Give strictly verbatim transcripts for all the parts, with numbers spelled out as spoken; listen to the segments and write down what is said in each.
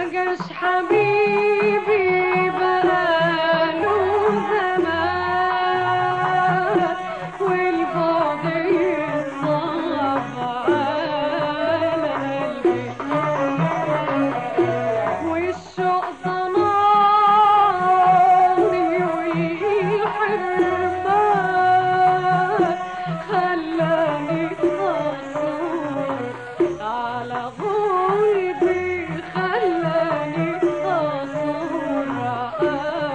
جاش حبيبي بقاله زمان والبعد يصعب على قلبي والشوق ضناني والحرمان خلاني أصور على غلبي خلاني أصور على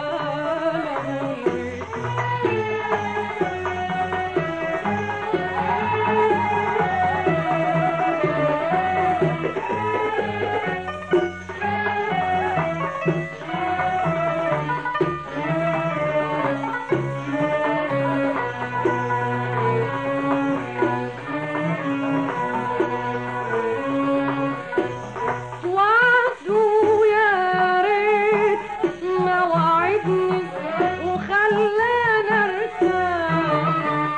غلبي وعدوا يا ريت ما وعدني وخلانا ارتاح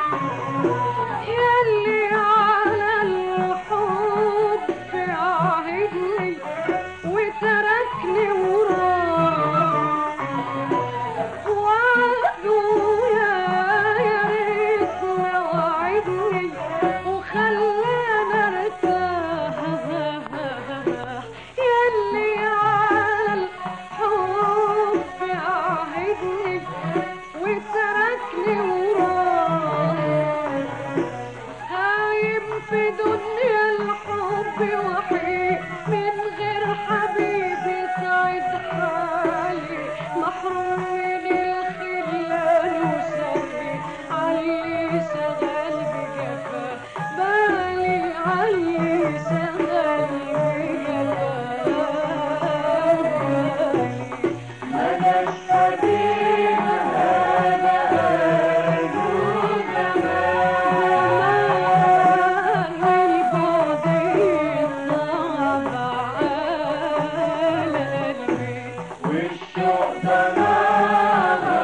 ياللي على الحب عاهدني وتركني وراح وعدوا يا يا ريت ما وعدني وخلانا ارتاح ياللي على الحب عاهدني وتركني وراح هايم في دنيا الحب وحيد من غير حبيبي سعد حالي محروم من الخلان وسهري علي شغال بجفا بالي علي شغال بجفا مجاش حبيب هذا قاله زمان والبعد يصعب على قلبي والشوق ضناها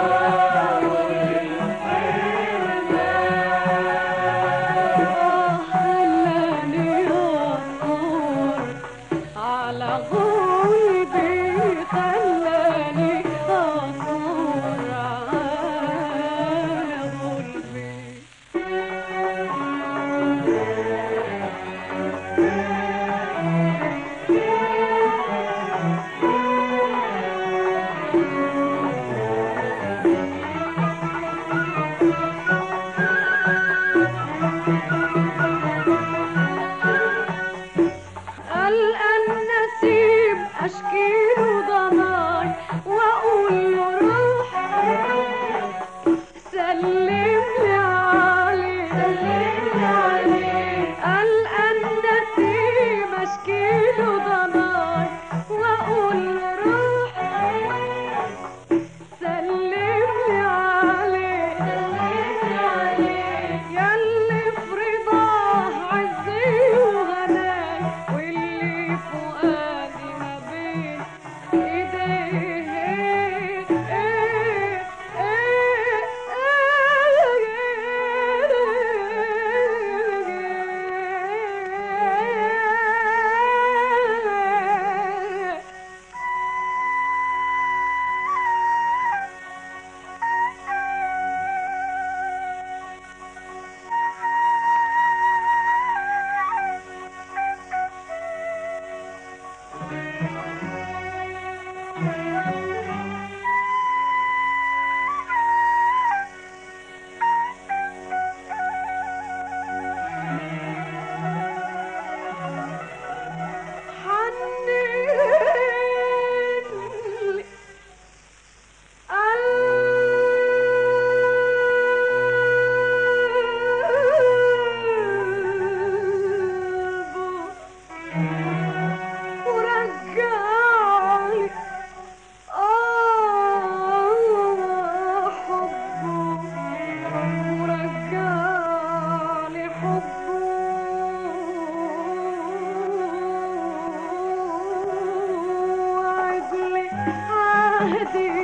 والحرمان خلاني أصور على غلبي خلاني أصور على غلبي قلقان نسيب أشكيله ضناي وأقول له روح سلملي عليه سلملي عليه قلقان نسيب أشكيله ضناي وأقول له روح سلملي عليه سلملي عليه ياللي في رضاه عزي وهناي واللي فؤادي ما بين ايديه حنين قلبه ورجعلي آه حبه ورجعلي حبه وعدلي عهدي